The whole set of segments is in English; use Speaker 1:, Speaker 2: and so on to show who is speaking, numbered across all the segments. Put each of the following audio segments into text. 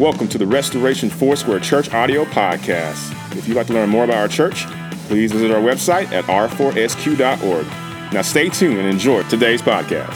Speaker 1: Welcome to the Restoration Foursquare Church audio podcast. If you'd like to learn more about our church, please visit our website at r4sq.org. Now stay tuned and enjoy today's podcast.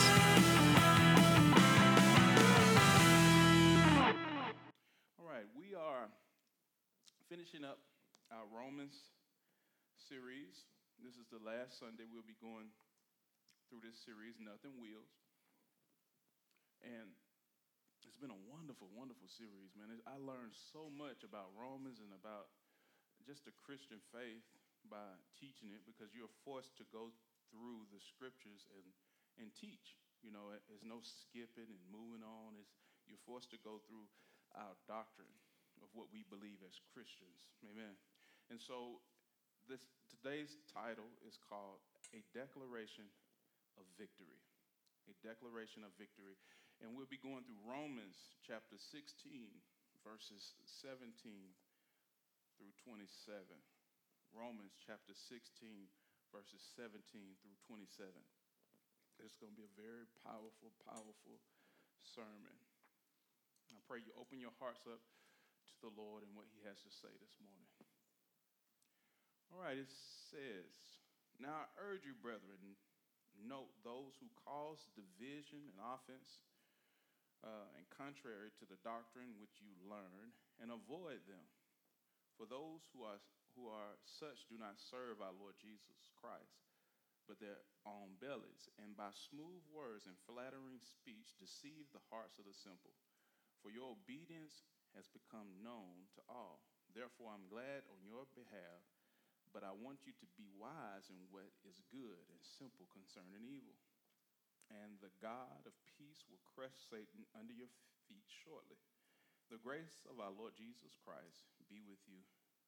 Speaker 2: All right, we are finishing up our Romans series. This is the last Sunday we'll be going through this series, Nothing Wheels. And it's been a wonderful, wonderful series, man. I learned so much about Romans and about just the Christian faith by teaching it, because you're forced to go through the scriptures and teach. You know, there's no skipping and moving on. You're forced to go through our doctrine of what we believe as Christians. Amen. And so today's title is called A Declaration of Victory. A Declaration of Victory. And we'll be going through Romans chapter 16, verses 17 through 27. Romans chapter 16, verses 17 through 27. It's going to be a very powerful, powerful sermon. I pray you open your hearts up to the Lord and what he has to say this morning. All right, it says, "Now I urge you, brethren, note those who cause division and offense, and contrary to the doctrine which you learn, and avoid them. For those who are such do not serve our Lord Jesus Christ, but their own bellies, and by smooth words and flattering speech deceive the hearts of the simple. For your obedience has become known to all. Therefore I'm glad on your behalf, but I want you to be wise in what is good and simple concerning evil. And the God of peace will crush Satan under your feet shortly. The grace of our Lord Jesus Christ be with you.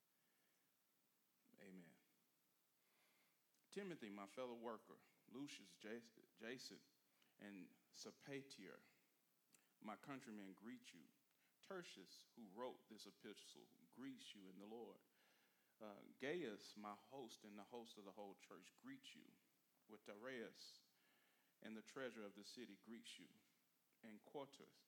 Speaker 2: Amen. Timothy, my fellow worker, Lucius, Jason, and Sopater, my countrymen, greet you. Tertius, who wrote this epistle, greets you in the Lord. Gaius, my host and the host of the whole church, greet you. With Darius and the treasurer of the city greets you. And Quartus,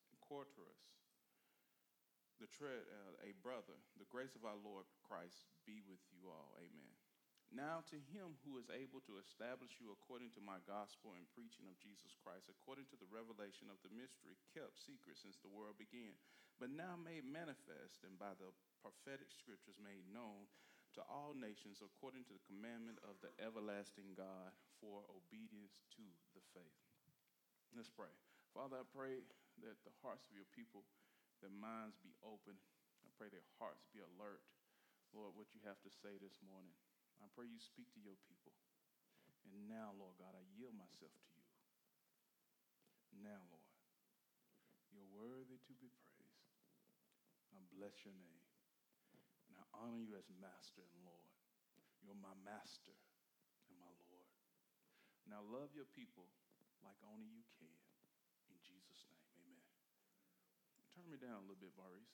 Speaker 2: a brother, the grace of our Lord Christ be with you all. Amen. Now to him who is able to establish you according to my gospel and preaching of Jesus Christ, according to the revelation of the mystery kept secret since the world began, but now made manifest and by the prophetic scriptures made known to all nations according to the commandment of the everlasting God for obedience to the faith." Let's pray. Father, I pray that the hearts of your people, their minds be open. I pray their hearts be alert, Lord, what you have to say this morning. I pray you speak to your people. And now, Lord God, I yield myself to you. Now, Lord, you're worthy to be praised. I bless your name. And I honor you as master and Lord. You're my master and my Lord. Now love your people like only you can. In Jesus' name, amen. Turn me down a little bit, Maurice.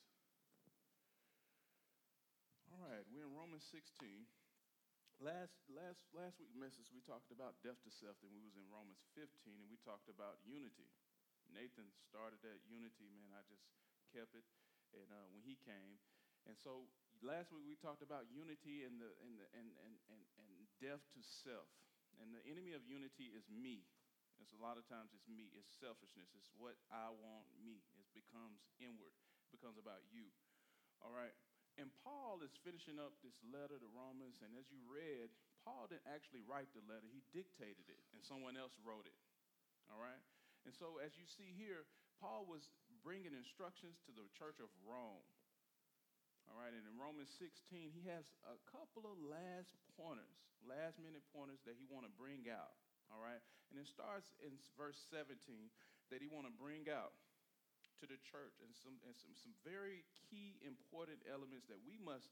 Speaker 2: All right, we're in Romans 16. Last week's message, we talked about death to self, and we was in Romans 15, and we talked about unity. Nathan started that unity, man. I just kept it, and when he came, and so last week we talked about unity and death to self, and the enemy of unity is me. It's a lot of times it's me. It's selfishness. It's what I want me. It becomes inward. It becomes about you. All right. And Paul is finishing up this letter to Romans, and as you read, Paul didn't actually write the letter. He dictated it, and someone else wrote it. All right. And so as you see here, Paul was bringing instructions to the church of Rome. All right, and in Romans 16, he has a couple of last-minute pointers that he want to bring out. All right, and it starts in verse 17 that he want to bring out to the church, and some very key important elements that we must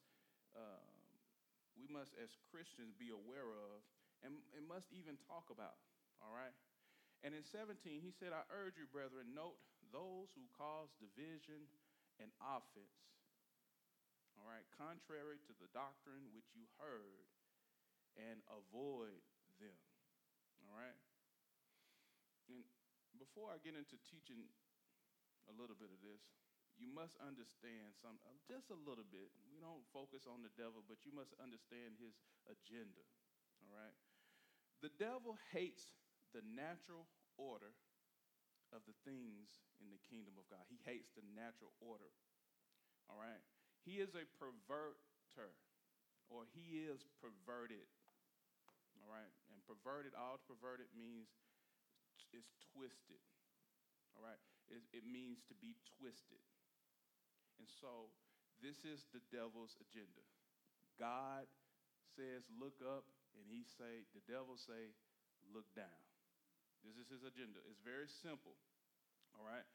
Speaker 2: as Christians be aware of, and must even talk about. All right, and in 17 he said, "I urge you, brethren, note those who cause division and offense. All right, contrary to the doctrine which you heard, and avoid them." All right. And before I get into teaching a little bit of this, you must understand just a little bit. We don't focus on the devil, but you must understand his agenda, all right? The devil hates the natural order of the things in the kingdom of God. He hates the natural order, all right? He is a perverter, or he is perverted, all right? And all perverted means it's twisted, all right? It means to be twisted. And so this is the devil's agenda. God says, look up, and the devil say, look down. This is his agenda. It's very simple, all right?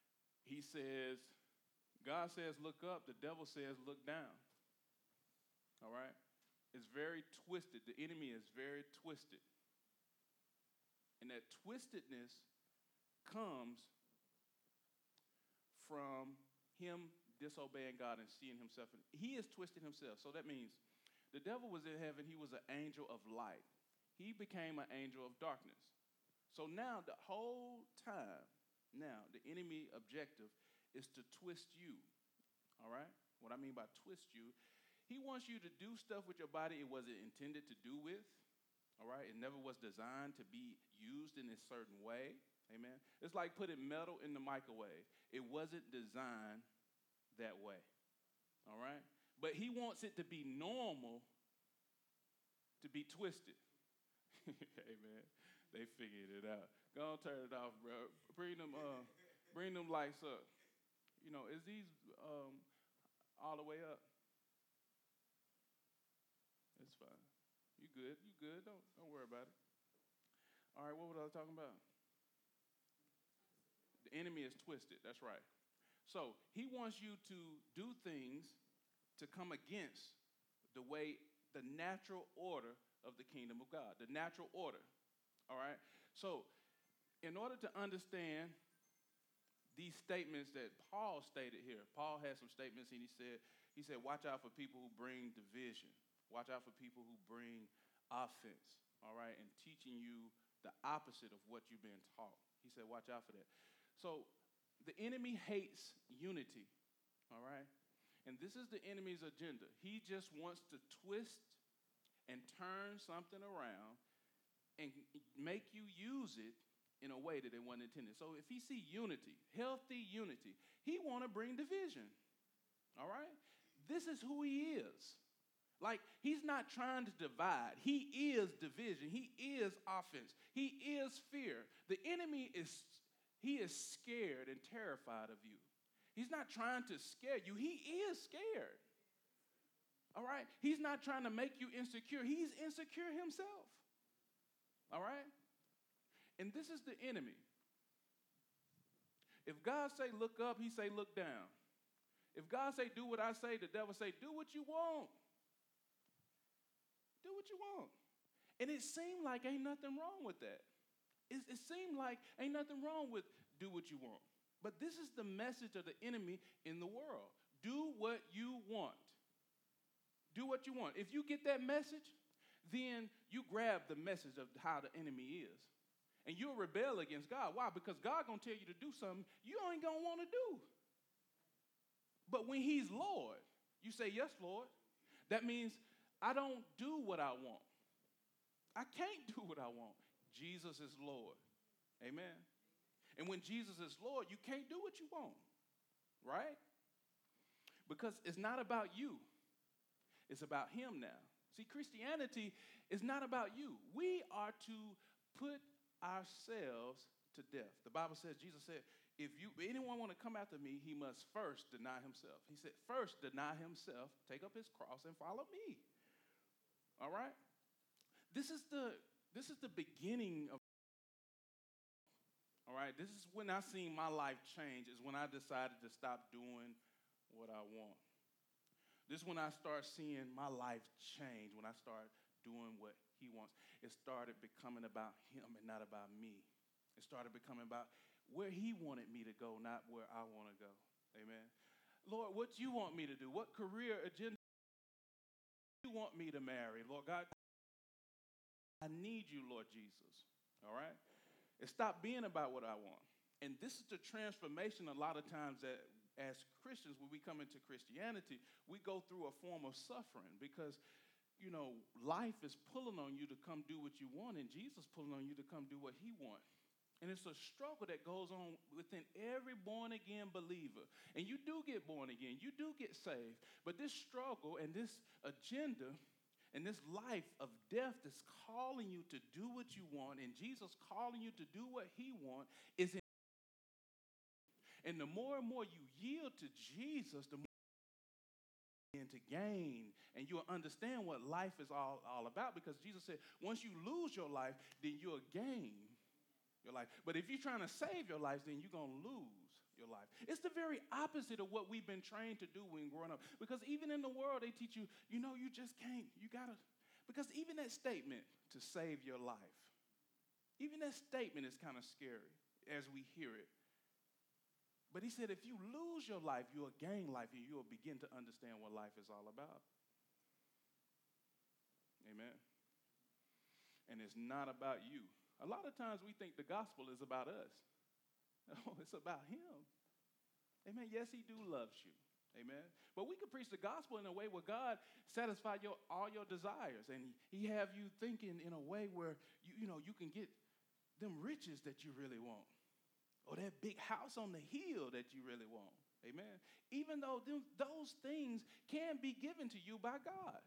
Speaker 2: God says, look up. The devil says, look down, all right? It's very twisted. The enemy is very twisted. And that twistedness comes from him disobeying God and seeing himself. He is twisted himself. So that means the devil was in heaven. He was an angel of light. He became an angel of darkness. So now the whole time, the enemy objective is to twist you, all right? What I mean by twist you, he wants you to do stuff with your body it wasn't intended to do with, all right? It never was designed to be used in a certain way, amen? It's like putting metal in the microwave. It wasn't designed that way, all right? But he wants it to be normal to be twisted. Amen. They figured it out. Go on, turn it off, bro. Bring them lights up. You know, is these all the way up? It's fine. You good? Don't worry about it. All right, what was I talking about? The enemy is twisted. That's right. So he wants you to do things to come against the natural order of the kingdom of God, the natural order, all right? So in order to understand these statements that Paul stated here, Paul had some statements, and he said, watch out for people who bring division. Watch out for people who bring offense, all right, and teaching you the opposite of what you've been taught. He said, watch out for that. So the enemy hates unity, all right? And this is the enemy's agenda. He just wants to twist and turn something around and make you use it in a way that it wasn't intended. So if he see unity, healthy unity, he want to bring division, all right? This is who he is. Like, he's not trying to divide. He is division. He is offense. He is fear. The enemy is scared and terrified of you. He's not trying to scare you. He is scared. All right? He's not trying to make you insecure. He's insecure himself. All right? And this is the enemy. If God say look up, he say look down. If God say do what I say, the devil say do what you want. Do what you want. And it seemed like ain't nothing wrong with that. It seemed like ain't nothing wrong with do what you want. But this is the message of the enemy in the world. Do what you want. Do what you want. If you get that message, then you grab the message of how the enemy is. And you'll rebel against God. Why? Because God going to tell you to do something you ain't going to want to do. But when he's Lord, you say, yes, Lord. That means I don't do what I want. I can't do what I want. Jesus is Lord. Amen. And when Jesus is Lord, you can't do what you want, right? Because it's not about you. It's about him now. See, Christianity is not about you. We are to put ourselves to death. The Bible says, Jesus said, if anyone want to come after me, he must first deny himself. He said, first deny himself, take up his cross, and follow me. All right? This is the beginning of. All right, this is when I seen my life change, is when I decided to stop doing what I want. This is when I start seeing my life change, when I start doing what he wants. It started becoming about him and not about me. It started becoming about where he wanted me to go, not where I want to go. Amen. Lord, what you want me to do? What career agenda you want me to marry? Lord God, I need you, Lord Jesus. All right? It stopped being about what I want. And this is the transformation a lot of times that as Christians, when we come into Christianity, we go through a form of suffering because, life is pulling on you to come do what you want, and Jesus pulling on you to come do what he wants. And it's a struggle that goes on within every born-again believer. And you do get born again. You do get saved. But this struggle and this agenda and this life of death that's calling you to do what you want, and Jesus calling you to do what he wants, is in. And the more and more you yield to Jesus, the more you begin to gain. And you'll understand what life is all about, because Jesus said, once you lose your life, then you'll gain your life. But if you're trying to save your life, then you're going to lose your life. It's the very opposite of what we've been trained to do when growing up. Because even in the world, they teach you, you just can't, you got to. Because even that statement, to save your life, even that statement is kind of scary as we hear it. But he said, if you lose your life, you'll gain life, and you'll begin to understand what life is all about. Amen. And it's not about you. A lot of times we think the gospel is about us. No, it's about him. Amen. Yes, he do loves you. Amen. But we can preach the gospel in a way where God satisfies all your desires, and he have you thinking in a way where you can get them riches that you really want, or that big house on the hill that you really want. Amen. Even though those things can be given to you by God.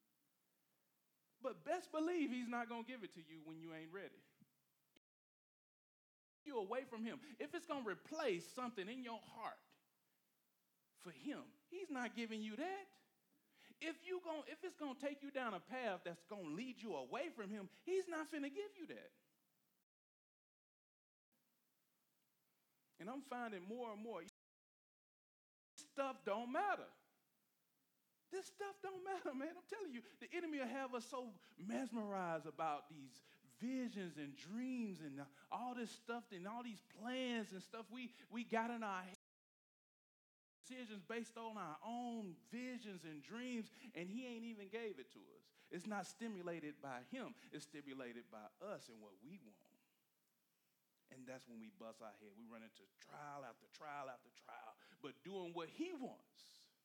Speaker 2: But best believe he's not going to give it to you when you ain't ready. You away from him. If it's going to replace something in your heart for him, he's not giving you that. If it's going to take you down a path that's going to lead you away from him, he's not finna give you that. And I'm finding more and more, this stuff don't matter. This stuff don't matter, man. I'm telling you, the enemy will have us so mesmerized about these visions and dreams and all this stuff and all these plans and stuff we got in our head. Decisions based on our own visions and dreams, and he ain't even gave it to us. It's not stimulated by him. It's stimulated by us and what we want. And that's when we bust our head. We run into trial after trial after trial, but doing what he wants.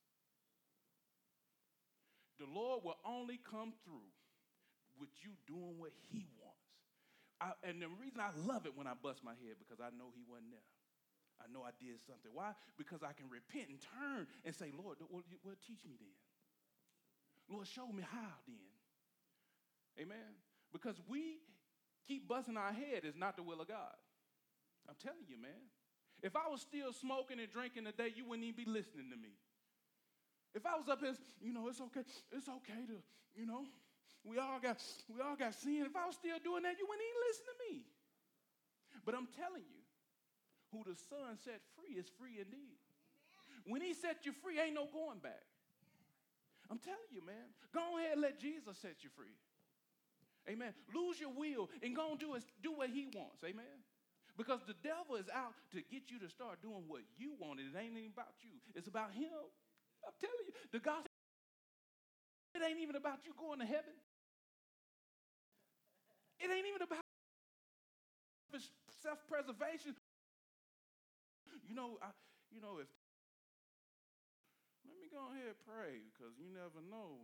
Speaker 2: The Lord will only come through with you doing what he wants. And the reason I love it when I bust my head, because I know he wasn't there. I know I did something. Why? Because I can repent and turn and say, Lord, well, teach me then. Lord, show me how then. Amen? Because we keep busting our head is not the will of God. I'm telling you, man. If I was still smoking and drinking today, you wouldn't even be listening to me. If I was up here, it's okay to, we all got sin. If I was still doing that, you wouldn't even listen to me. But I'm telling you, who the Son set free is free indeed. Amen. When he set you free, ain't no going back. I'm telling you, man. Go ahead and let Jesus set you free. Amen. Lose your will and go and do what he wants. Amen. Because the devil is out to get you to start doing what you want. It ain't even about you. It's about him. I'm telling you, the gospel, it ain't even about you going to heaven. It ain't even about self-preservation. If let me go ahead and pray, because you never know.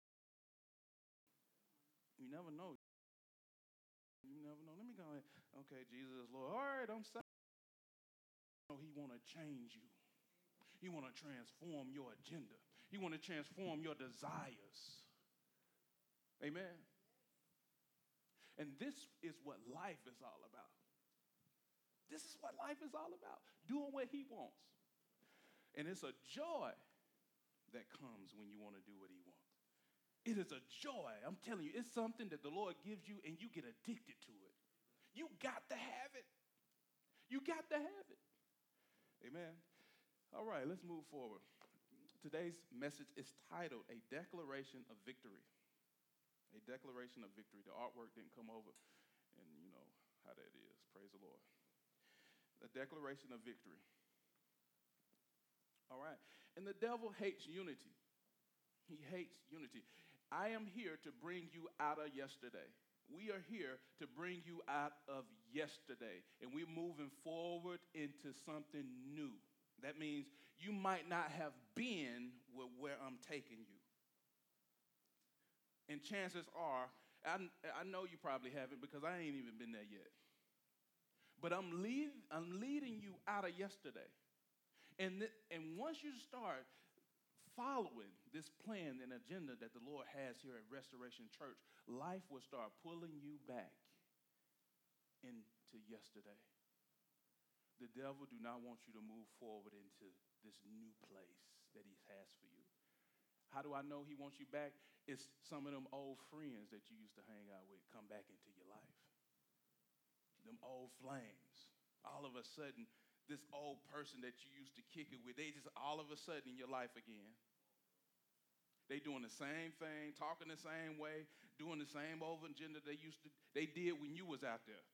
Speaker 2: You never know. You never know. Let me go ahead. Okay, Jesus, Lord. All right, I'm sorry. He want to change you. He want to transform your agenda. He want to transform your desires. Amen. And this is what life is all about. This is what life is all about. Doing what he wants. And it's a joy that comes when you want to do what he wants. It is a joy. I'm telling you, it's something that the Lord gives you and you get addicted to it. You got to have it. You got to have it. Amen. All right, let's move forward. Today's message is titled A Declaration of Victory. A declaration of victory. The artwork didn't come over, and you know how that is. Praise the Lord. A declaration of victory. All right. And the devil hates unity. He hates unity. I am here to bring you out of yesterday. We are here to bring you out of yesterday. And we're moving forward into something new. That means you might not have been where I'm taking you. And chances are, I know you probably haven't because I ain't even been there yet. But I'm leading you out of yesterday. And once you start following this plan and agenda that the Lord has here at Restoration Church, life will start pulling you back into yesterday. The devil do not want you to move forward into this new place that he has for you. How do I know he wants you back? It's some of them old friends that you used to hang out with come back into your life. Them old flames. All of a sudden, this old person that you used to kick it with, they just all of a sudden in your life again. They doing the same thing, talking the same way, doing the same old agenda they did when you was out there.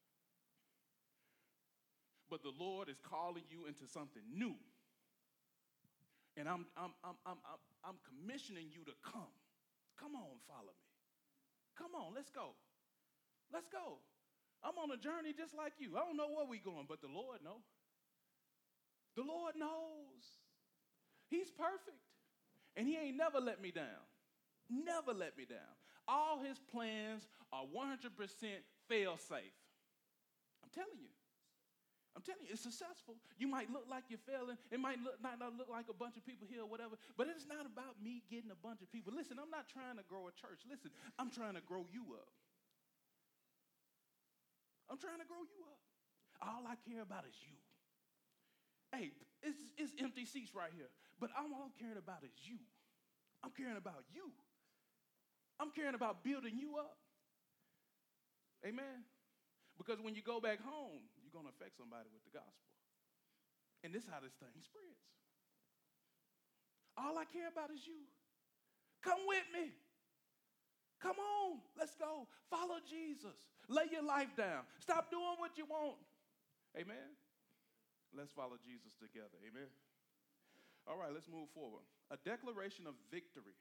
Speaker 2: But the Lord is calling you into something new. And I'm commissioning you to come. Come on, follow me. Come on, let's go. Let's go. I'm on a journey just like you. I don't know where we're going, but the Lord knows. The Lord knows. He's perfect. And he ain't never let me down. Never let me down. All his plans are 100% fail-safe. I'm telling you. It's successful. You might look like you're failing. It might not look like a bunch of people here or whatever, but it's not about me getting a bunch of people. Listen, I'm not trying to grow a church. Listen, I'm trying to grow you up. I'm trying to grow you up. All I care about is you. Hey, it's empty seats right here, but all I'm caring about is you. I'm caring about you. I'm caring about building you up. Amen. Because when you go back home, you're going to affect somebody with the gospel. And this is how this thing spreads. All I care about is you. Come with me. Come on, let's go. Follow Jesus. Lay your life down. Stop doing what you want. Amen. Let's follow Jesus together. Amen. All right, let's move forward. A declaration of victory.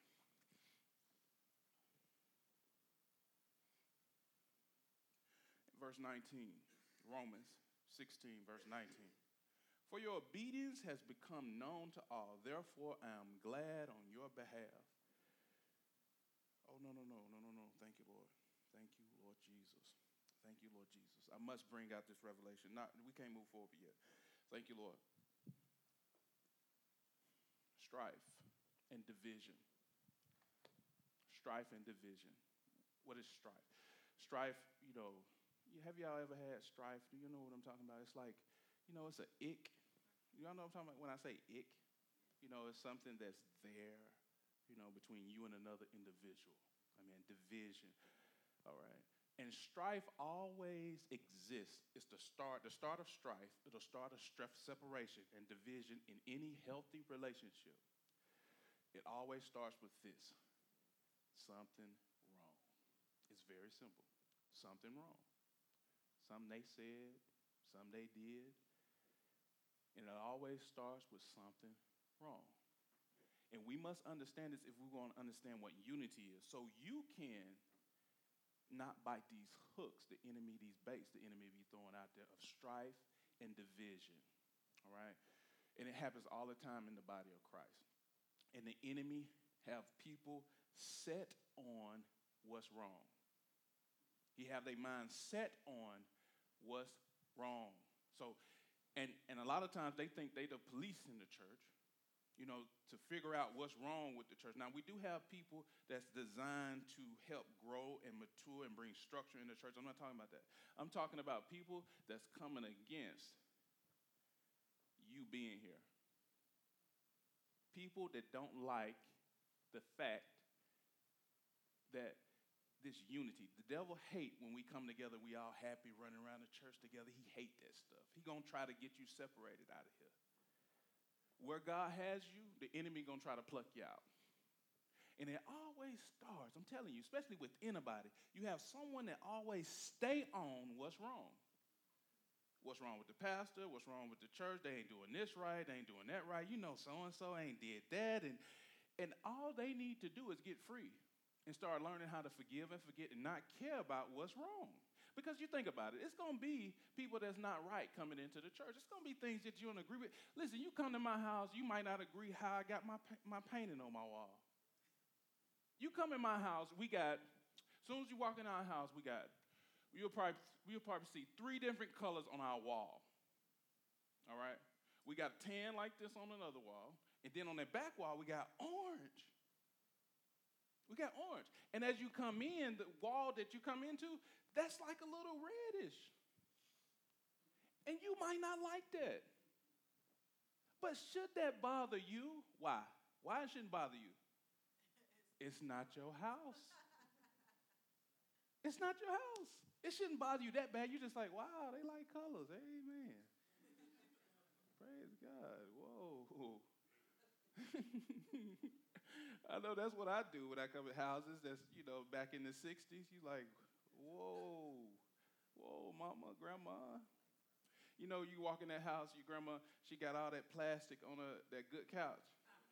Speaker 2: Verse 19, Romans 16, verse 19. For your obedience has become known to all. Therefore, I am glad on your behalf. Oh, no. Thank you, Lord. Thank you, Lord Jesus. Thank you, Lord Jesus. I must bring out this revelation. We can't move forward yet. Thank you, Lord. Strife and division. Strife and division. What is strife? Strife, have y'all ever had strife? Do you know what I'm talking about? It's like, it's an ick. Y'all know what I'm talking about when I say ick? It's something that's there, between you and another individual. Division. All right. And strife always exists. It's the start of strife. It'll start a separation and division in any healthy relationship. It always starts with this. Something wrong. It's very simple. Something wrong. Something they said, something they did. And it always starts with something wrong. And we must understand this if we're going to understand what unity is. So you can not bite these hooks, the enemy, these baits the enemy be throwing out there of strife and division. All right? And it happens all the time in the body of Christ. And the enemy have people set on what's wrong. He have their mind set on what's wrong. So, and a lot of times they think they the police in the church, to figure out what's wrong with the church. Now, we do have people that's designed to help grow and mature and bring structure in the church. I'm not talking about that. I'm talking about people that's coming against you being here. People that don't like the fact that this unity. The devil hate when we come together, we all happy running around the church together. He hate that stuff. He going to try to get you separated out of here. Where God has you, the enemy going to try to pluck you out. And it always starts, I'm telling you, especially within a body, you have someone that always stay on what's wrong. What's wrong with the pastor? What's wrong with the church? They ain't doing this right. They ain't doing that right. So-and-so ain't did that. And all they need to do is get free and start learning how to forgive and forget and not care about what's wrong. Because you think about it, it's going to be people that's not right coming into the church. It's going to be things that you don't agree with. Listen, you come to my house, you might not agree how I got my painting on my wall. You come in my house, as soon as you walk in our house, you'll probably see 3 different colors on our wall. All right? We got tan like this on another wall. And then on that back wall, we got orange. And as you come in, the wall that you come into, that's like a little reddish. And you might not like that. But should that bother you? Why? Why it shouldn't bother you? It's not your house. It's not your house. It shouldn't bother you that bad. You're just like, wow, they like colors. Amen. Praise God. Whoa. I know that's what I do when I come to houses that's, back in the 60s. You like, whoa, mama, grandma. You walk in that house, your grandma, she got all that plastic on that good couch.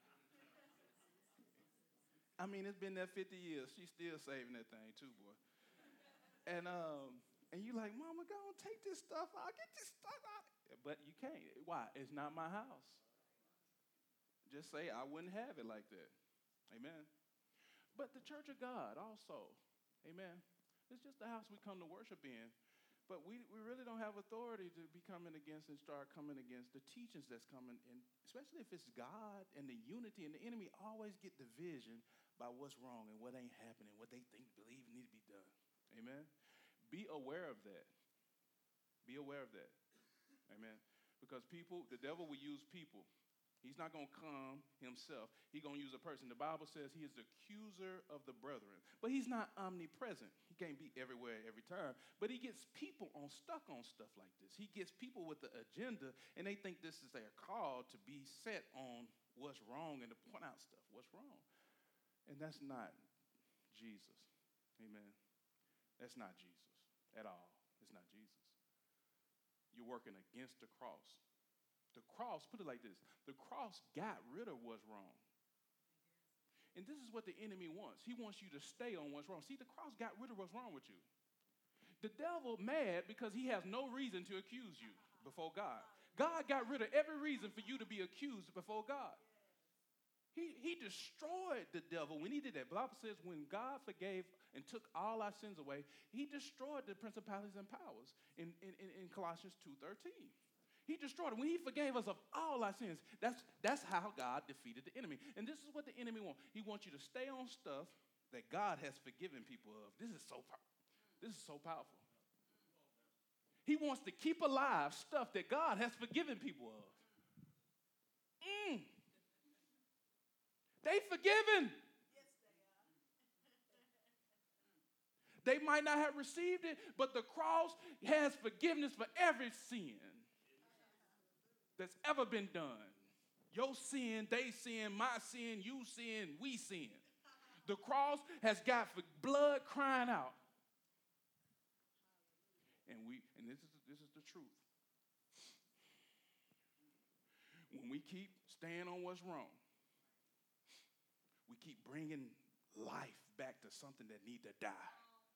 Speaker 2: I mean, it's been there 50 years. She's still saving that thing too, boy. And you like, mama, go on, take this stuff out. Get this stuff out. But you can't. Why? It's not my house. Just say, I wouldn't have it like that. Amen. But the church of God also, amen, it's just the house we come to worship in. But we really don't have authority to be coming against and start coming against the teachings that's coming in, especially if it's God and the unity. And the enemy always get division by what's wrong and what ain't happening, what they think, believe need to be done. Amen. Be aware of that. Be aware of that. Amen. Because the devil will use people. He's not going to come himself. He's going to use a person. The Bible says he is the accuser of the brethren. But he's not omnipresent. He can't be everywhere every time. But he gets people stuck on stuff like this. He gets people with the agenda, and they think this is their call to be set on what's wrong and to point out stuff, what's wrong. And that's not Jesus. Amen. That's not Jesus at all. It's not Jesus. You're working against the cross. The cross, put it like this, the cross got rid of what's wrong. And this is what the enemy wants. He wants you to stay on what's wrong. See, the cross got rid of what's wrong with you. The devil mad because he has no reason to accuse you before God. God got rid of every reason for you to be accused before God. He destroyed the devil when he did that. The Bible says when God forgave and took all our sins away, he destroyed the principalities and powers in Colossians 2:13. He destroyed it. When he forgave us of all our sins, that's how God defeated the enemy. And this is what the enemy wants. He wants you to stay on stuff that God has forgiven people of. This is so powerful. He wants to keep alive stuff that God has forgiven people of. They forgiven.
Speaker 3: Yes, they are.
Speaker 2: They might not have received it, but the cross has forgiveness for every sin that's ever been done. Your sin, they sin, my sin, you sin, we sin. The cross has got blood crying out. And this is the truth. When we keep staying on what's wrong, we keep bringing life back to something that needs to die.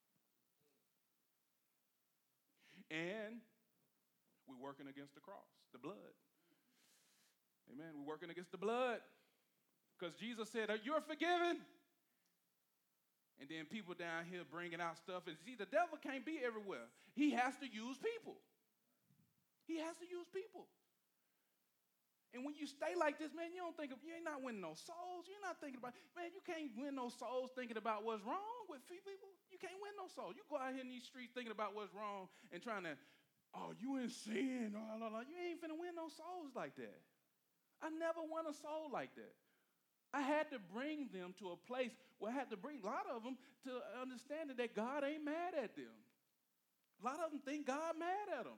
Speaker 2: And we're working against the cross, the blood. Amen. We're working against the blood because Jesus said, you're forgiven. And then people down here bringing out stuff. And see, the devil can't be everywhere. He has to use people. He has to use people. And when you stay like this, man, you ain't not winning no souls. You're not thinking about, man, you can't win no souls thinking about what's wrong with people. You can't win no souls. You go out here in these streets thinking about what's wrong and trying to, you in sin. You ain't finna win no souls like that. I never won a soul like that. I had to bring them to a place where I had to bring a lot of them to understanding that God ain't mad at them. A lot of them think God mad at them.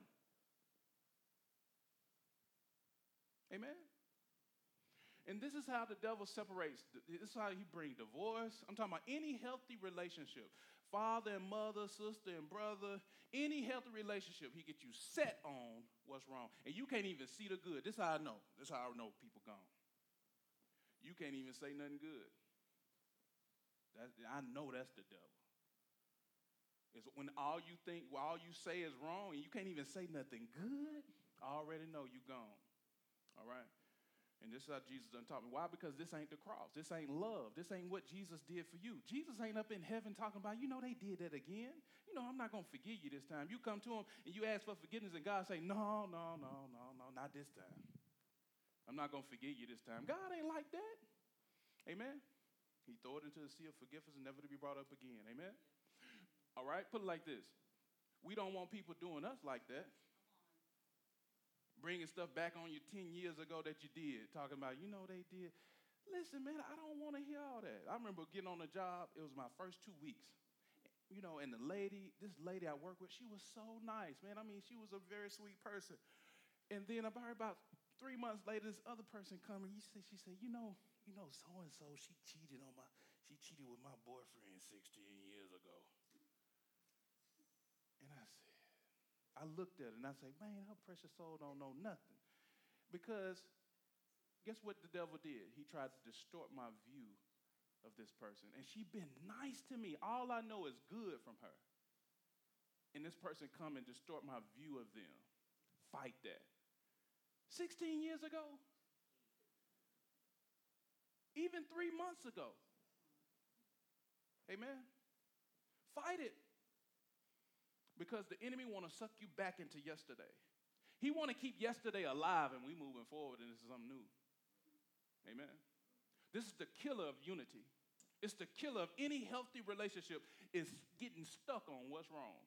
Speaker 2: Amen? And this is how the devil separates. This is how he brings divorce. I'm talking about any healthy relationship. Father and mother, sister and brother, any healthy relationship, he gets you set on what's wrong. And you can't even see the good. This is how I know. This is how I know people gone. You can't even say nothing good. I know that's the devil. It's when all you say is wrong and you can't even say nothing good, I already know you gone. All right? And this is how Jesus done taught me. Why? Because this ain't the cross. This ain't love. This ain't what Jesus did for you. Jesus ain't up in heaven talking about, they did that again. I'm not going to forgive you this time. You come to him and you ask for forgiveness and God say, no, not this time. I'm not going to forgive you this time. God ain't like that. Amen? He throw it into the sea of forgiveness and never to be brought up again. Amen? All right? Put it like this. We don't want people doing us like that. Bringing stuff back on you 10 years ago that you did. Talking about, they did. Listen, man, I don't want to hear all that. I remember getting on the job. It was my first 2 weeks. And this lady I work with, she was so nice, man. I mean, she was a very sweet person. And then about 3 months later, this other person come and she said, so-and-so, she cheated with my boyfriend 16 years ago. And I looked at her and I said, man, her precious soul don't know nothing. Because guess what the devil did? He tried to distort my view of this person. And she been nice to me. All I know is good from her. And this person come and distort my view of them. Fight that. 16 years ago? Even 3 months ago. Amen? Fight it. Because the enemy want to suck you back into yesterday. He want to keep yesterday alive and we moving forward and this is something new. Amen. This is the killer of unity. It's the killer of any healthy relationship is getting stuck on what's wrong.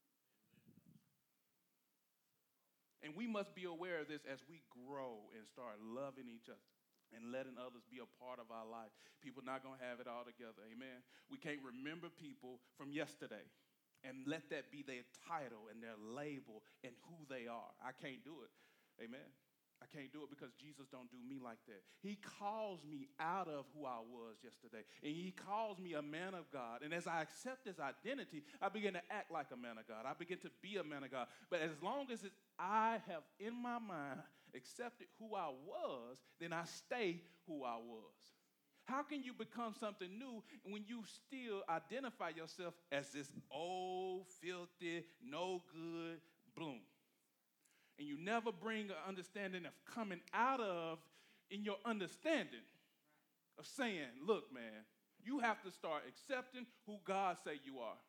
Speaker 2: And we must be aware of this as we grow and start loving each other and letting others be a part of our life. People not going to have it all together. Amen. We can't remember people from yesterday and let that be their title and their label and who they are. I can't do it. Amen. I can't do it because Jesus don't do me like that. He calls me out of who I was yesterday. And he calls me a man of God. And as I accept his identity, I begin to act like a man of God. I begin to be a man of God. But as long as I have in my mind accepted who I was, then I stay who I was. How can you become something new when you still identify yourself as this old, filthy, no good Bloom? And you never bring an understanding of coming out of in your understanding of saying, look, man, you have to start accepting who God say you are.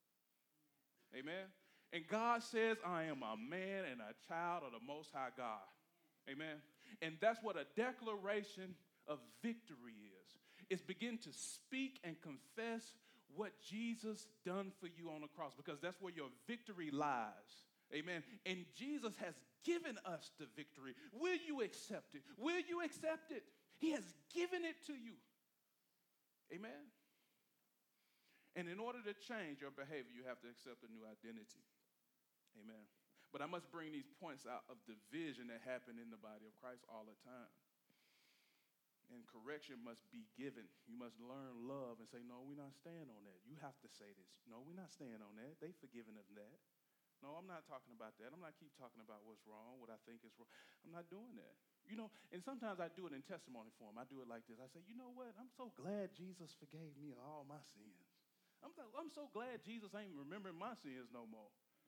Speaker 2: Amen. And God says, I am a man and a child of the Most High God. Amen. And that's what a declaration of victory is. It's begin to speak and confess what Jesus done for you on the cross, because that's where your victory lies. Amen. And Jesus has given us the victory. Will you accept it? Will you accept it? He has given it to you. Amen. And in order to change your behavior, you have to accept a new identity. Amen. But I must bring these points out of division that happen in the body of Christ all the time. And correction must be given. You must learn love and say, no, we're not staying on that. You have to say this. No, we're not staying on that. They forgiven of that. No, I'm not talking about that. I'm not keep talking about what's wrong, what I think is wrong. I'm not doing that. And sometimes I do it in testimony form. I do it like this. I say, you know what? I'm so glad Jesus forgave me of all my sins. I'm so glad Jesus ain't remembering my sins no more.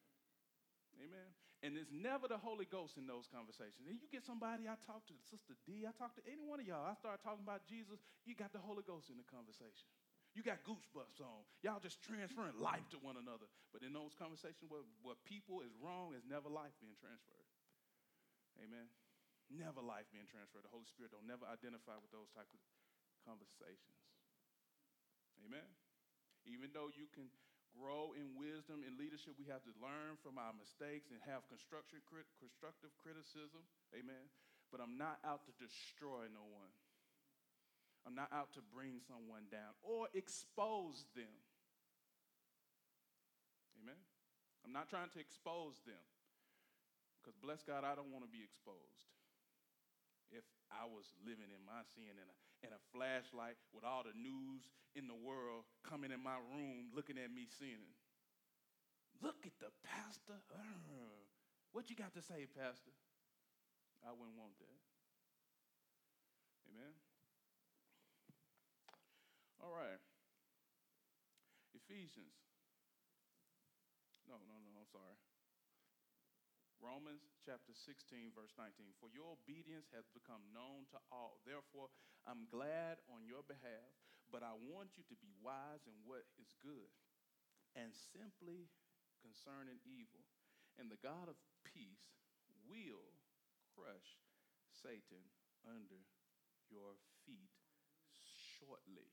Speaker 2: Amen. And it's never the Holy Ghost in those conversations. And you get somebody, I talk to Sister D, I talk to any one of y'all, I start talking about Jesus, you got the Holy Ghost in the conversation. You got goosebumps on. Y'all just transferring life to one another. But in those conversations where people is wrong, is never life being transferred. Amen. Never life being transferred. The Holy Spirit don't never identify with those type of conversations. Amen. Even though you can grow in wisdom and leadership, we have to learn from our mistakes and have constructive criticism. Amen. But I'm not out to destroy no one. I'm not out to bring someone down or expose them. Amen. I'm not trying to expose them. Because bless God, I don't want to be exposed. If I was living in my sin and a flashlight with all the news in the world coming in my room looking at me sinning. Look at the pastor. What you got to say, Pastor? I wouldn't want that. Amen. All right. Ephesians I'm sorry. Romans chapter 16, verse 19. For your obedience has become known to all. Therefore, I'm glad on your behalf, but I want you to be wise in what is good and simply concerning evil. And the God of peace will crush Satan under your feet shortly.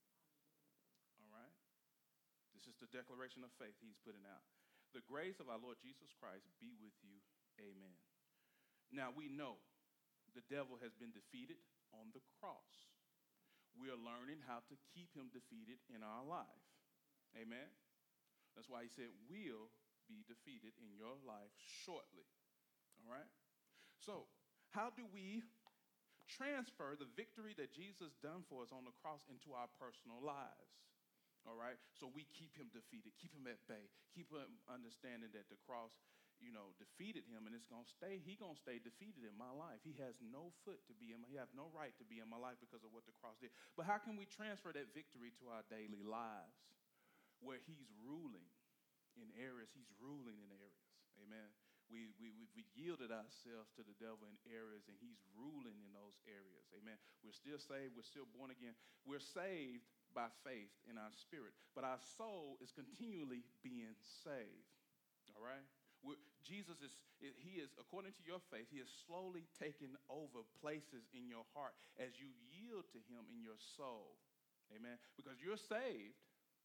Speaker 2: All right? This is the declaration of faith he's putting out. The grace of our Lord Jesus Christ be with you. Amen. Now we know the devil has been defeated on the cross. We are learning how to keep him defeated in our life. Amen. That's why he said, will be defeated in your life shortly. All right? So, how do we transfer the victory that Jesus done for us on the cross into our personal lives? All right? So we keep him defeated, keep him at bay, keep him understanding that the cross, defeated him, and it's going to stay. He's going to stay defeated in my life. He has no foot to be in he has no right to be in my life because of what the cross did. But how can we transfer that victory to our daily lives where he's ruling in areas? He's ruling in areas. Amen. We yielded ourselves to the devil in areas, and he's ruling in those areas. Amen. We're still saved. We're still born again. We're saved by faith in our spirit, but our soul is continually being saved. All right? Jesus he is, according to your faith, he is slowly taking over places in your heart as you yield to him in your soul. Amen? Because you're saved,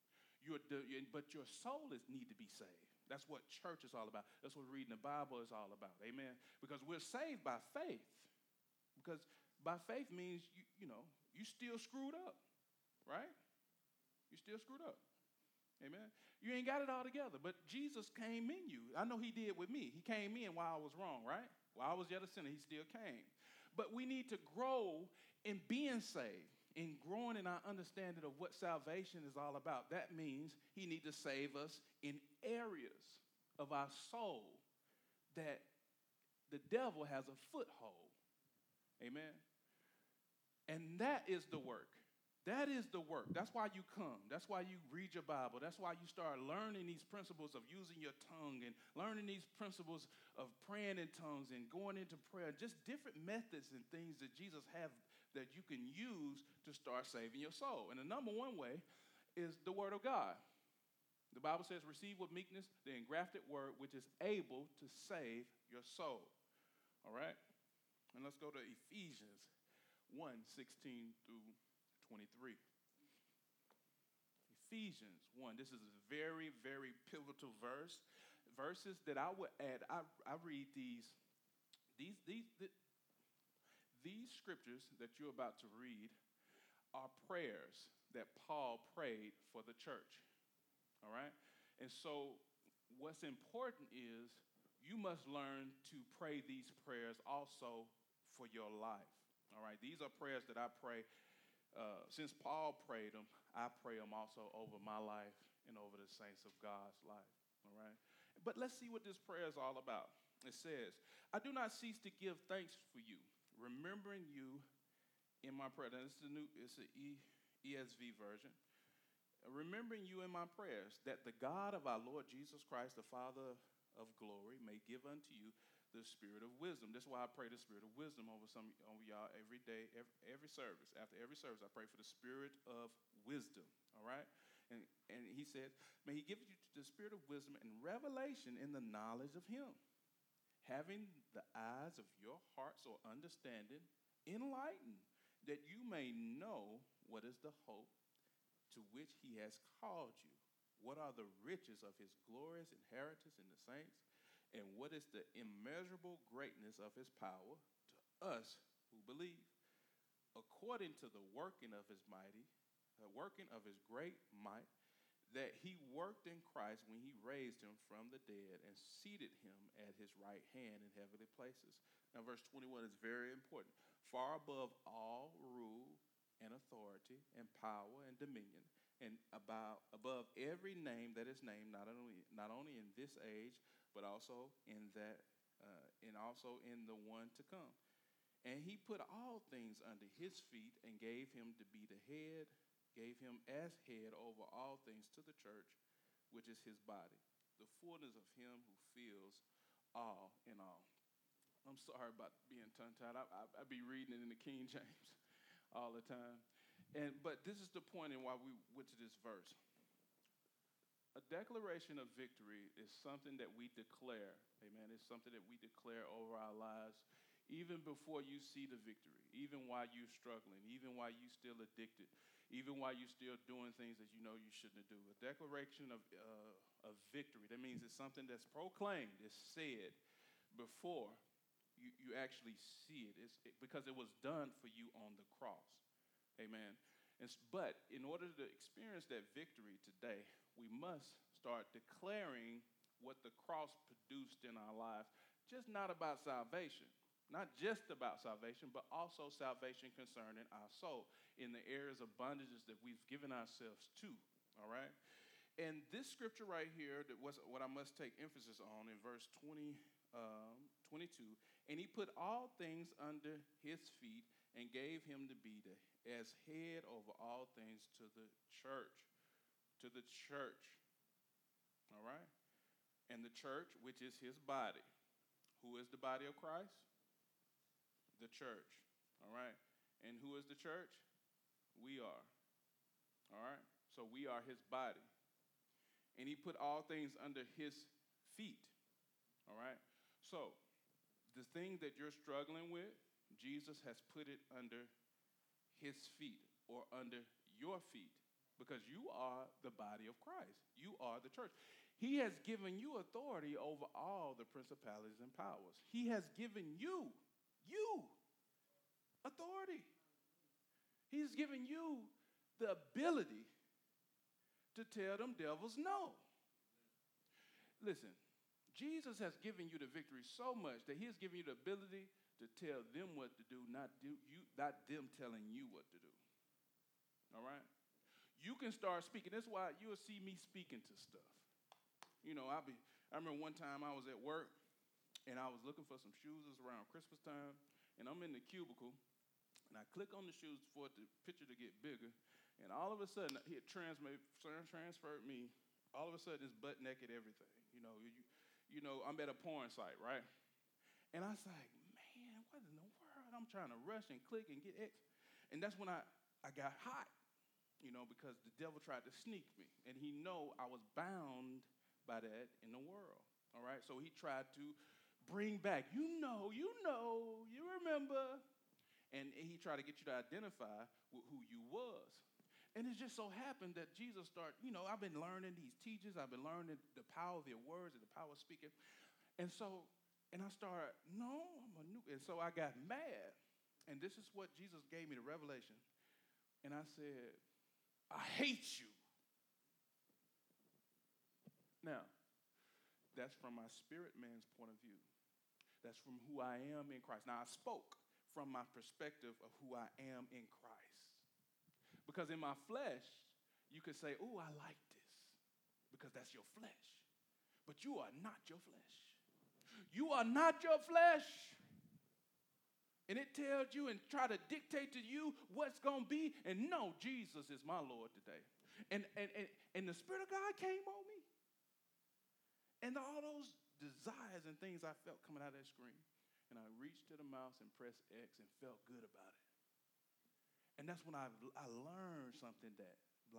Speaker 2: but your soul need to be saved. That's what church is all about. That's what reading the Bible is all about. Amen? Because we're saved by faith. Because by faith means, you still screwed up. Right? You're still screwed up. Amen. You ain't got it all together, but Jesus came in you. I know he did with me. He came in while I was wrong, right? While I was yet a sinner, he still came. But we need to grow in being saved, in growing in our understanding of what salvation is all about. That means he needs to save us in areas of our soul that the devil has a foothold. Amen. And that is the work. That is the work. That's why you come. That's why you read your Bible. That's why you start learning these principles of using your tongue and learning these principles of praying in tongues and going into prayer. Just different methods and things that Jesus have that you can use to start saving your soul. And the number one way is the Word of God. The Bible says, receive with meekness the engrafted word, which is able to save your soul. All right? And let's go to Ephesians 1:16 through 23. Ephesians 1. This is a very, very pivotal verses that I would add. I read these scriptures that you're about to read are prayers that Paul prayed for the church. All right? And so what's important is you must learn to pray these prayers also for your life. All right? These are prayers that I pray. Since Paul prayed them, I pray them also over my life and over the saints of God's life. All right? But let's see what this prayer is all about. It says, I do not cease to give thanks for you, remembering you in my prayer. Now, it's an ESV version. Remembering you in my prayers, that the God of our Lord Jesus Christ, the Father of glory, may give unto you the spirit of wisdom. That's why I pray the spirit of wisdom over y'all every day, every service. After every service, I pray for the spirit of wisdom. All right? And he said, may he give you the spirit of wisdom and revelation in the knowledge of him, having the eyes of your hearts or understanding enlightened, that you may know what is the hope to which he has called you, what are the riches of his glorious inheritance in the saints, and what is the immeasurable greatness of his power to us who believe, according to the working of his great might, that he worked in Christ when he raised him from the dead and seated him at his right hand in heavenly places. Now, verse 21 is very important. Far above all rule and authority and power and dominion, and above every name that is named, not only in this age, but also in that, and also in the one to come. And he put all things under his feet and gave him to be the head, gave him as head over all things to the church, which is his body, the fullness of him who fills all in all. I'm sorry about being tongue-tied. I be reading it in the King James all the time. But this is the point in why we went to this verse. A declaration of victory is something that we declare. Amen. It's something that we declare over our lives even before you see the victory, even while you're struggling, even while you're still addicted, even while you're still doing things that you know you shouldn't do. A declaration of victory, that means it's something that's proclaimed, it's said before you actually see it. Because it was done for you on the cross. Amen. But in order to experience that victory today, we must start declaring what the cross produced in our lives. Just not about salvation. Not just about salvation, but also salvation concerning our soul in the areas of bondages that we've given ourselves to. All right? And this scripture right here, that was what I must take emphasis on in verse 22. And he put all things under his feet and gave him to be as head over all things to the church. To the church. All right? And the church, which is his body. Who is the body of Christ? The church. All right? And who is the church? We are. All right? So we are his body. And he put all things under his feet. All right? So the thing that you're struggling with, Jesus has put it under his feet or under your feet because you are the body of Christ. You are the church. He has given you authority over all the principalities and powers. He has given you authority. He's given you the ability to tell them devils no. Listen, Jesus has given you the victory so much that he has given you the ability to tell them what to do, not them telling you what to do. All right? You can start speaking. That's why you'll see me speaking to stuff. You know, I remember one time I was at work and I was looking for some shoes. It was around Christmas time, and I'm in the cubicle, and I click on the shoes for the picture to get bigger, and all of a sudden he had transferred me. All of a sudden it's butt naked everything. You know, I'm at a porn site, right? And I was like, man, what in the world? I'm trying to rush and click and get X. And that's when I got hot, because the devil tried to sneak me. And he know I was bound by that in the world, all right? So he tried to bring back, you remember. And he tried to get you to identify with who you was. And it just so happened that Jesus started, I've been learning these teachings. I've been learning the power of their words and the power of speaking. And I started, and so I got mad. And this is what Jesus gave me the revelation. And I said, I hate you. Now, that's from my spirit man's point of view. That's from who I am in Christ. Now, I spoke from my perspective of who I am in Christ. Because in my flesh, you could say, oh, I like this. Because that's your flesh. But you are not your flesh. You are not your flesh. And it tells you and try to dictate to you what's going to be. And no, Jesus is my Lord today. And the Spirit of God came on me. And all those desires and things I felt coming out of that screen. And I reached to the mouse and pressed X and felt good about it. And that's when I learned something that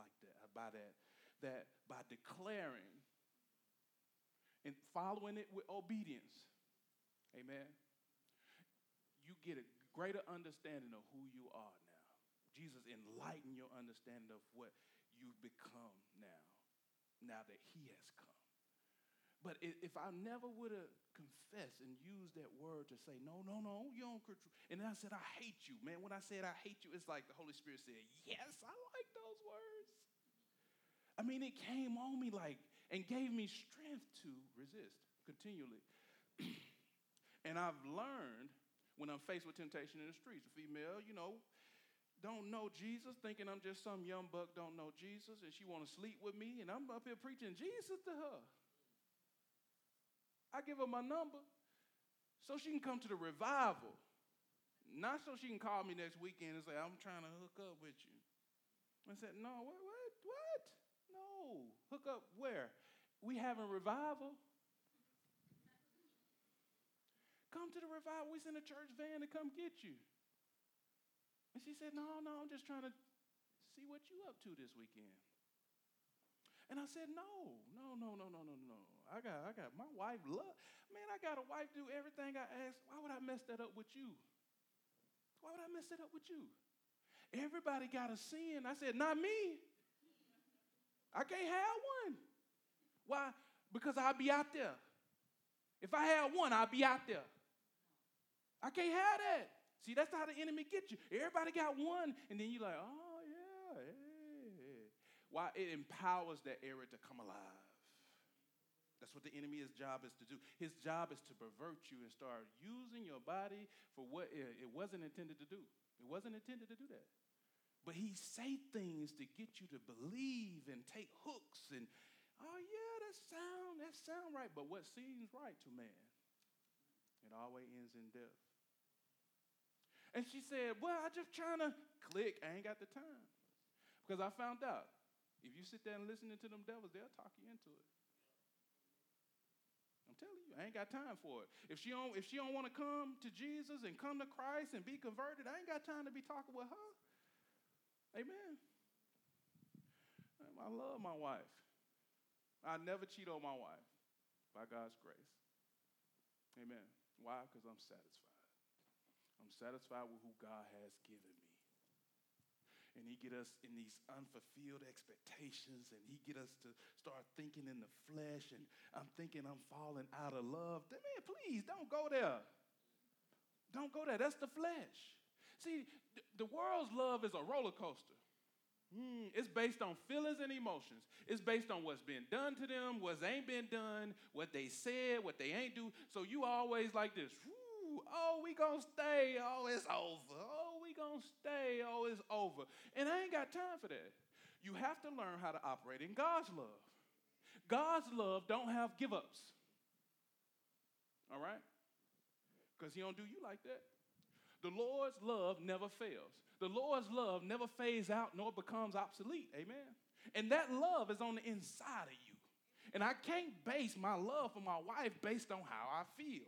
Speaker 2: by declaring and following it with obedience, amen, you get a greater understanding of who you are now. Jesus enlightened your understanding of what you've become now that he has come. But if I never would have confessed and used that word to say, no, you don't. And then I said, I hate you, man. When I said I hate you, it's like the Holy Spirit said, yes, I like those words. I mean, it came on me and gave me strength to resist continually. And I've learned when I'm faced with temptation in the streets, a female, don't know Jesus, thinking I'm just some young buck, don't know Jesus, and she want to sleep with me, and I'm up here preaching Jesus to her. I give her my number so she can come to the revival. Not so she can call me next weekend and say, I'm trying to hook up with you. I said, no, what? No, hook up where? we having revival. Come to the revival. We send a church van to come get you. And she said, no, I'm just trying to see what you up to this weekend. And I said, no. I got my wife I got a wife do everything I ask. Why would I mess that up with you? Why would I mess that up with you? Everybody got a sin. I said, not me. I can't have one. Why? Because I'll be out there. If I had one, I'll be out there. I can't have that. See, that's how the enemy gets you. Everybody got one, and then you're like, oh, yeah. Hey. Why? It empowers that area to come alive. That's what the enemy's job is to do. His job is to pervert you and start using your body for what it wasn't intended to do. It wasn't intended to do that. But he say things to get you to believe and take hooks and, oh, yeah, that sound right. But what seems right to man, it always ends in death. And she said, well, I'm just trying to click. I ain't got the time. Because I found out, if you sit there and listen to them devils, they'll talk you into it. I'm telling you, I ain't got time for it. If she don't want to come to Jesus and come to Christ and be converted, I ain't got time to be talking with her. Amen. I love my wife. I never cheat on my wife by God's grace. Amen. Why? Because I'm satisfied. I'm satisfied with who God has given me. And he get us in these unfulfilled expectations, and he get us to start thinking in the flesh, and I'm thinking I'm falling out of love. Man, please, don't go there. Don't go there. That's the flesh. See, the world's love is a roller coaster. It's based on feelings and emotions. It's based on what's been done to them, what ain't been done, what they said, what they ain't do. So you always like this. Oh, we gonna stay. Oh, it's over. Oh, we gonna stay. Oh, it's over. And I ain't got time for that. You have to learn how to operate in God's love. God's love don't have give-ups. All right? Because he don't do you like that. The Lord's love never fails. The Lord's love never fades out nor becomes obsolete. Amen? And that love is on the inside of you. And I can't base my love for my wife based on how I feel.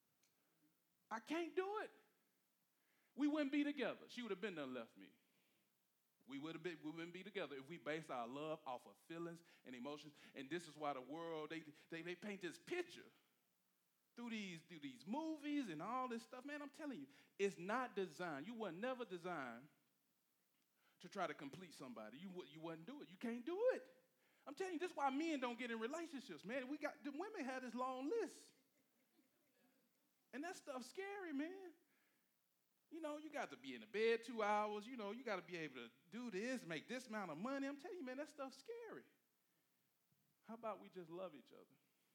Speaker 2: I can't do it. We wouldn't be together. She would have been there and left me. We wouldn't be together if we based our love off of feelings and emotions. And this is why the world, they paint this picture through these movies and all this stuff. Man, I'm telling you, it's not designed. You were never designed to try to complete somebody. You wouldn't do it. You can't do it. I'm telling you, this is why men don't get in relationships, man. The women have this long list. And that stuff's scary, man. You know, you got to be in the bed 2 hours. You know, you got to be able to do this, make this amount of money. I'm telling you, man, that stuff's scary. How about we just love each other?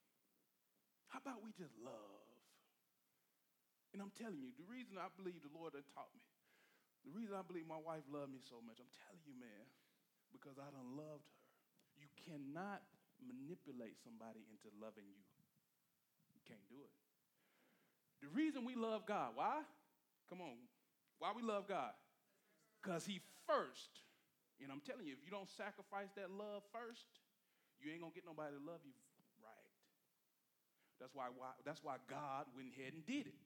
Speaker 2: How about we just love? And I'm telling you, the reason I believe the Lord had taught me, the reason I believe my wife loved me so much, I'm telling you, man, because I done loved her. You cannot manipulate somebody into loving you. You can't do it. The reason we love God, why? Come on. Why we love God? Because he first. And I'm telling you, if you don't sacrifice that love first, you ain't going to get nobody to love you right. That's why God went ahead and did it.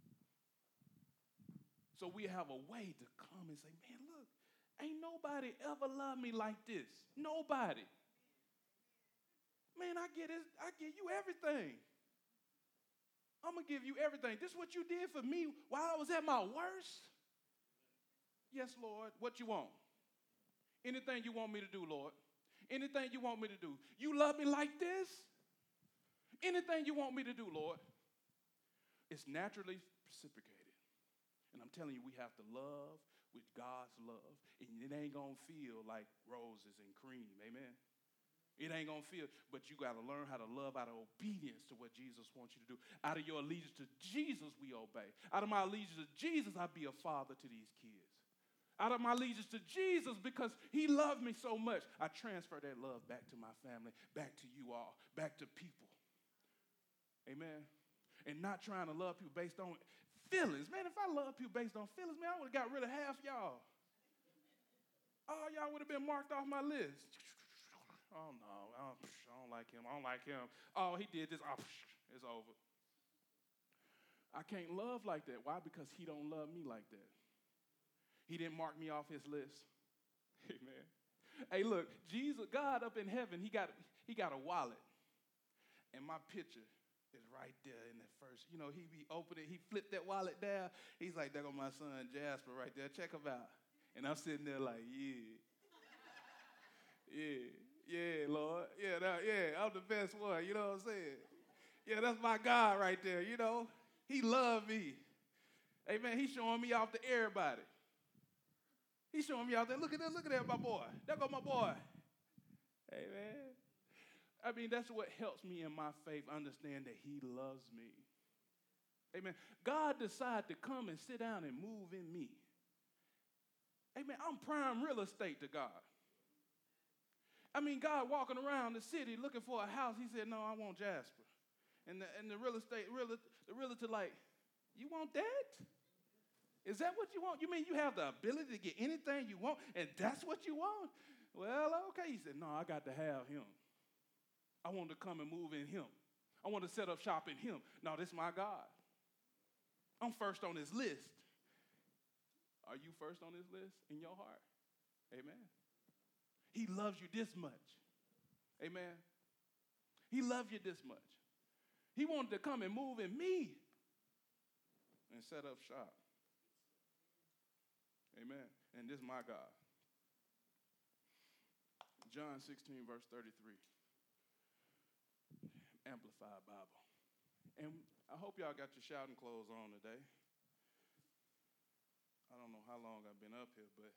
Speaker 2: So we have a way to come and say, man, look, ain't nobody ever loved me like this. Nobody. Man, I give you everything. I'm going to give you everything. This is what you did for me while I was at my worst. Yes, Lord. What you want? Anything you want me to do, Lord. Anything you want me to do. You love me like this? Anything you want me to do, Lord. It's naturally reciprocated. And I'm telling you, we have to love with God's love. And it ain't going to feel like roses and cream. Amen. It ain't going to feel, but you got to learn how to love out of obedience to what Jesus wants you to do. Out of your allegiance to Jesus, we obey. Out of my allegiance to Jesus, I be a father to these kids. Out of my allegiance to Jesus, because he loved me so much, I transfer that love back to my family, back to you all, back to people. Amen. And not trying to love people based on feelings. Man, if I love people based on feelings, man, I would have got rid of half y'all. All y'all would have been marked off my list. Oh, no, I don't like him. I don't like him. Oh, he did this. Oh, it's over. I can't love like that. Why? Because he don't love me like that. He didn't mark me off his list. Amen. Hey, look, Jesus, God up in heaven, he got a wallet. And my picture is right there in the first. You know, he be opening, he flipped that wallet down. He's like, there go my son Jasper right there. Check him out. And I'm sitting there like, yeah. Yeah, Lord. Yeah, I'm the best one. You know what I'm saying? Yeah, that's my God right there, you know. He loved me. Amen. He's showing me off to everybody. He's showing me out there. Look at that, my boy. There go my boy. Amen. I mean, that's what helps me in my faith, understand that he loves me. Amen. God decided to come and sit down and move in me. Amen. I'm prime real estate to God. I mean, God walking around the city looking for a house. He said, no, I want Jasper. And the realtor like, you want that? Is that what you want? You mean you have the ability to get anything you want, and that's what you want? Well, okay. He said, no, I got to have him. I want to come and move in him. I want to set up shop in him. No, this is my God. I'm first on his list. Are you first on his list in your heart? Amen. He loves you this much. Amen. He loves you this much. He wanted to come and move in me and set up shop. Amen. And this is my God. John 16, verse 33. Amplified Bible. And I hope y'all got your shouting clothes on today. I don't know how long I've been up here, but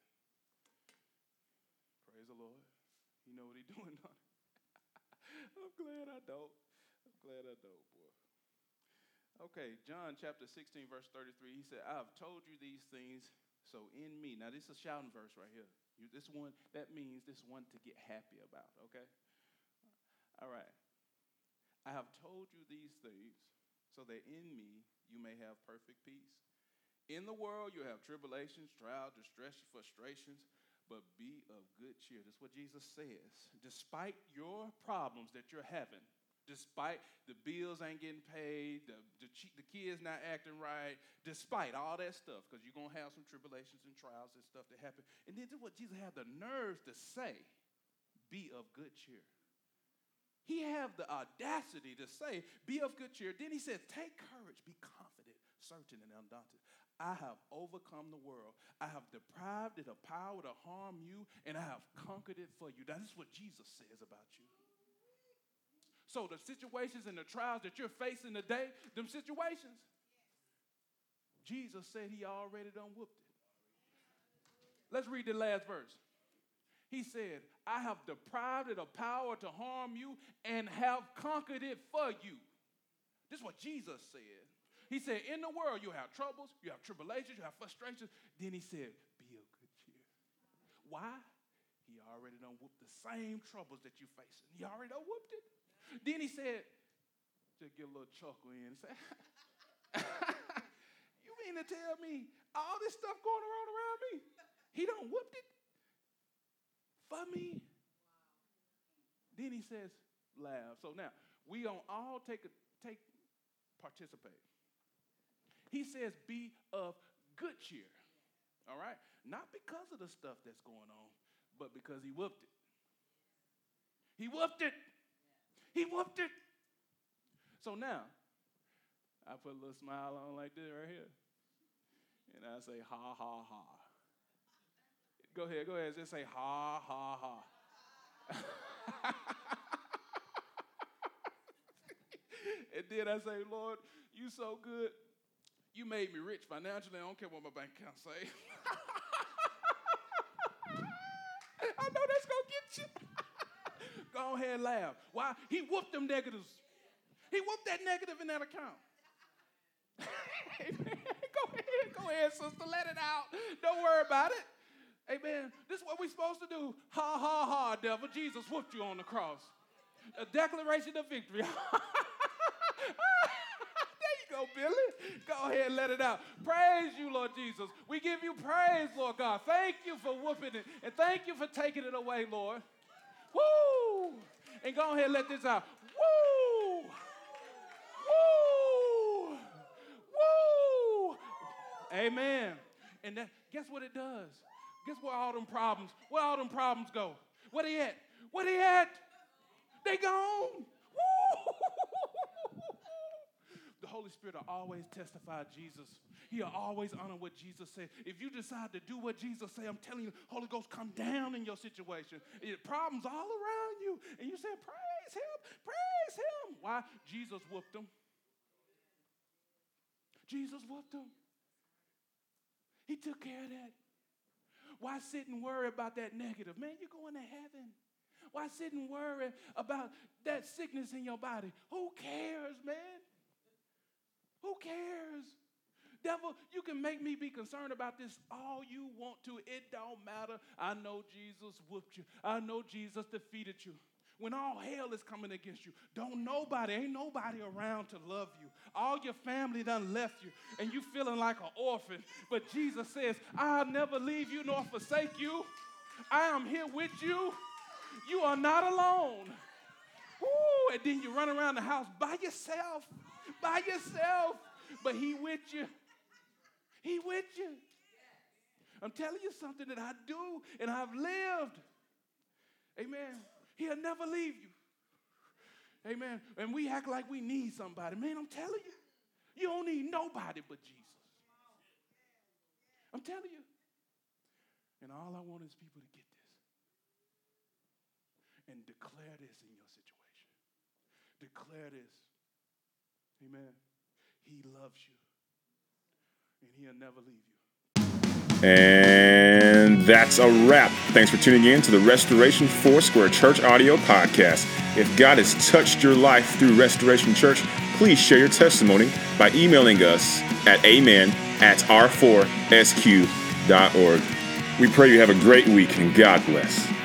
Speaker 2: praise the Lord. You know what he's doing on it. I'm glad I don't, boy. Okay, John chapter 16, verse 33. He said, I have told you these things, so in me. Now, this is a shouting verse right here. This one, that means this one to get happy about, okay? All right. I have told you these things so that in me you may have perfect peace. In the world you have tribulations, trials, distress, frustrations, but be of good cheer. That's what Jesus says. Despite your problems that you're having, despite the bills ain't getting paid, the kids not acting right, despite all that stuff, because you're going to have some tribulations and trials and stuff that happen. And then this is what Jesus had the nerve to say, be of good cheer. He had the audacity to say, be of good cheer. Then he said, take courage, be confident, certain, and undaunted. I have overcome the world. I have deprived it of power to harm you, and I have conquered it for you. That is what Jesus says about you. So the situations and the trials that you're facing today, them situations, Jesus said he already done whooped it. Let's read the last verse. He said, I have deprived it of power to harm you and have conquered it for you. This is what Jesus said. He said, in the world you have troubles, you have tribulations, you have frustrations. Then he said, be of good cheer. Why? He already done whooped the same troubles that you're facing. He already done whooped it. Then he said, just get a little chuckle in and say, you mean to tell me all this stuff going on around me, he done whooped it for me? Wow. Then he says, laugh. So now, we don't all participate. He says, be of good cheer. All right? Not because of the stuff that's going on, but because he whooped it. He whooped it. He whooped it. So now, I put a little smile on like this right here. And I say, ha, ha, ha. Go ahead. Just say, ha, ha, ha. And then I say, Lord, you so good. You made me rich financially. I don't care what my bank account say. I know that's going to get you. Go ahead and laugh. Why? He whooped them negatives. He whooped that negative in that account. Amen. Go ahead, sister. Let it out. Don't worry about it. Amen. This is what we're supposed to do. Ha, ha, ha, devil. Jesus whooped you on the cross. A declaration of victory. There you go, Billy. Go ahead and let it out. Praise you, Lord Jesus. We give you praise, Lord God. Thank you for whooping it. And thank you for taking it away, Lord. Woo! Woo! And go ahead and let this out. Woo! Woo! Woo! Amen. And guess what it does? Guess where all them problems go? Where they at? Where they at? They gone. Woo! The Holy Spirit will always testify Jesus. He'll always honor what Jesus said. If you decide to do what Jesus said, I'm telling you, Holy Ghost come down in your situation. Problems all around you. And you say, praise him, praise him. Why? Jesus whooped them. Jesus whooped them. He took care of that. Why sit and worry about that negative? Man, you're going to heaven. Why sit and worry about that sickness in your body? Who cares, man? Who cares? Devil, you can make me be concerned about this all you want to. It don't matter. I know Jesus whooped you. I know Jesus defeated you. When all hell is coming against you, ain't nobody around to love you. All your family done left you, and you feeling like an orphan. But Jesus says, I'll never leave you nor forsake you. I am here with you. You are not alone. Woo! And then you run around the house by yourself. But he with you. He with you. I'm telling you something that I do and I've lived. Amen. He'll never leave you. Amen. And we act like we need somebody. Man, I'm telling you, you don't need nobody but Jesus. I'm telling you. And all I want is people to get this. And declare this in your situation. Declare this. Amen. He loves you. And he'll never leave you.
Speaker 1: And that's a wrap. Thanks for tuning in to the Restoration Foursquare Church Audio Podcast. If God has touched your life through Restoration Church, please share your testimony by emailing us at amen@r4sq.org. We pray you have a great week and God bless.